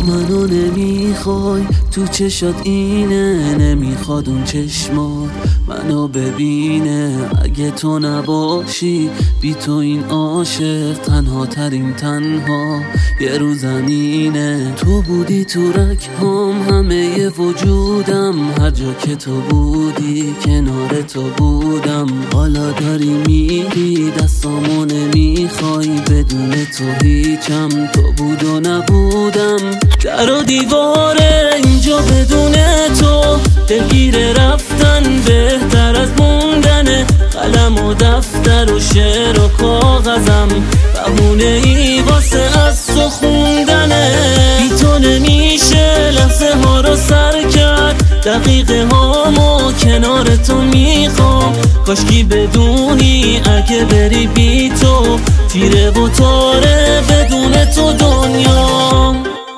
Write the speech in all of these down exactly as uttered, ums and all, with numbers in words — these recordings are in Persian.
منو نمیخوای تو چشات اینه، نمیخواد اون چشمات منو ببینه. اگه تو نباشی بی تو این عاشق تنها ترین تنها یه رو زمینه. تو بودی تو رگ‌هام همه ی وجودم، هر جا که تو بودی کنار تو بودم. حالا داری میری دستامو نمیخوای، بدون تو هیچم تو بود و نبودم. در و دیواره اینجا بدون تو دلگیر رفتن بهتر از موندنه. قلم و دفتر و شعر و کاغذم بهونه ای واسه از تو خوندنه. بی تو نمیشه لحظه ها رو سر کرد، دقیقه هامو کنار تو میخوام. کاشکی بدونی اگه بری بی تو تیره و تاره بدون تو دنیا.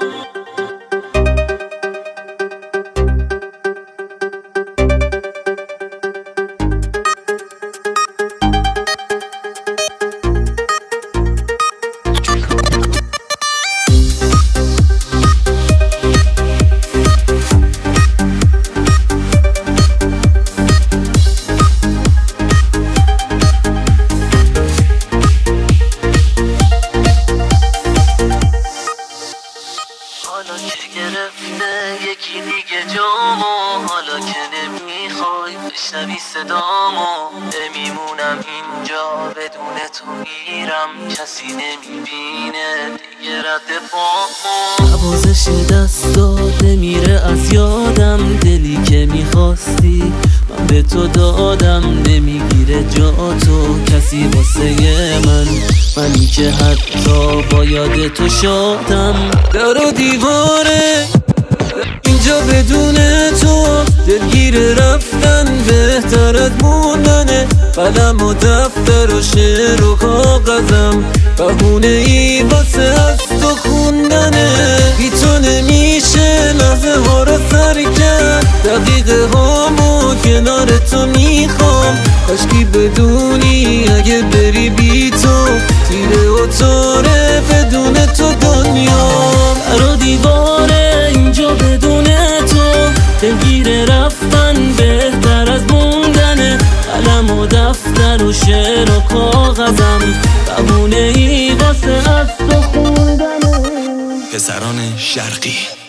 حالا که گرفته یکی دیگه جامو، حالا که نمیخوای بشنوی صدامو. نمیمونم اینجا بدون تو میرم، کسی نمیبینه دیگه رد پامو. نوازش دست داده میره از یادم، دلی که میخواستی من به تو دادم. نمیگیره جا تو کسی واسه من، منی که حتی با یاد تو شادم. در و دیواره اینجا بدون تو دلگیر رفتن بهتر از موندنه. قلم و دفتر و شعر و کاغذم بهونه ای واسه از تو خوندنه. بی تو نمیشه لحظه ها رو سر کرد، دقیقه هامو کنار تو میخوام. کاشکی بدونی اگه بری بی تو تیره و تاره بدون تو دنیا. در و دیواره اینجا بدون تو دلگیر رفتن بهتر از موندنه. قلم و دفتر و شعر و کاغذم بهونه ای واسه از تو خوندنه. پسران شرقی